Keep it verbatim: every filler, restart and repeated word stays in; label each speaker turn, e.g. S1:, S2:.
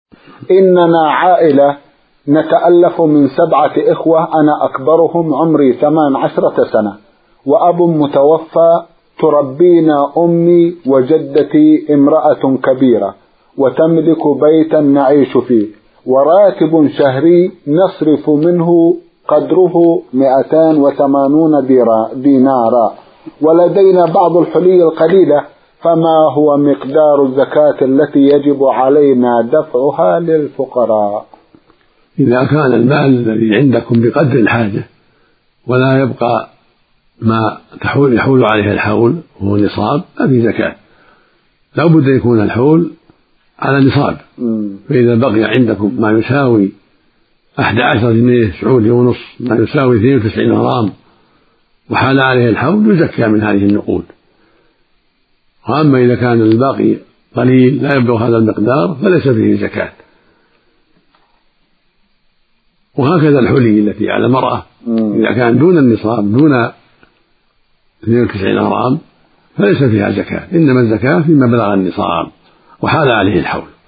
S1: إننا عائلة نتألف من سبعة إخوة، أنا أكبرهم، عمري ثمان عشرة سنة، وأب متوفى، تربينا أمي وجدتي امرأة كبيرة وتملك بيتا نعيش فيه، وراتب شهري نصرف منه قدره مئتان وثمانون دينارا، ولدينا بعض الحلي القليلة، فما هو مقدار الزكاة التي يجب علينا دفعها للفقراء؟
S2: إذا كان المال الذي عندكم بقدر الحاجة ولا يبقى ما تحول يحول عليه الحول وهو نصاب ففي زكاة، لا بد أن يكون الحول على نصاب. فإذا بقي عندكم ما يساوي أحد عشر جنيه سعودي ونصف، ما يساوي اثنين وتسعين غرام، وحال عليه الحول، يزكى من هذه النقود. وأما إذا كان الباقي قليل لا يبلغ هذا المقدار فليس فيه زكاة. وهكذا الحلي التي على المرأة إذا كان دون النصاب، دون اثنين وتسعين غرام، فليس فيها زكاة، إنما الزكاة فيما بلغ النصاب وحال عليه الحول.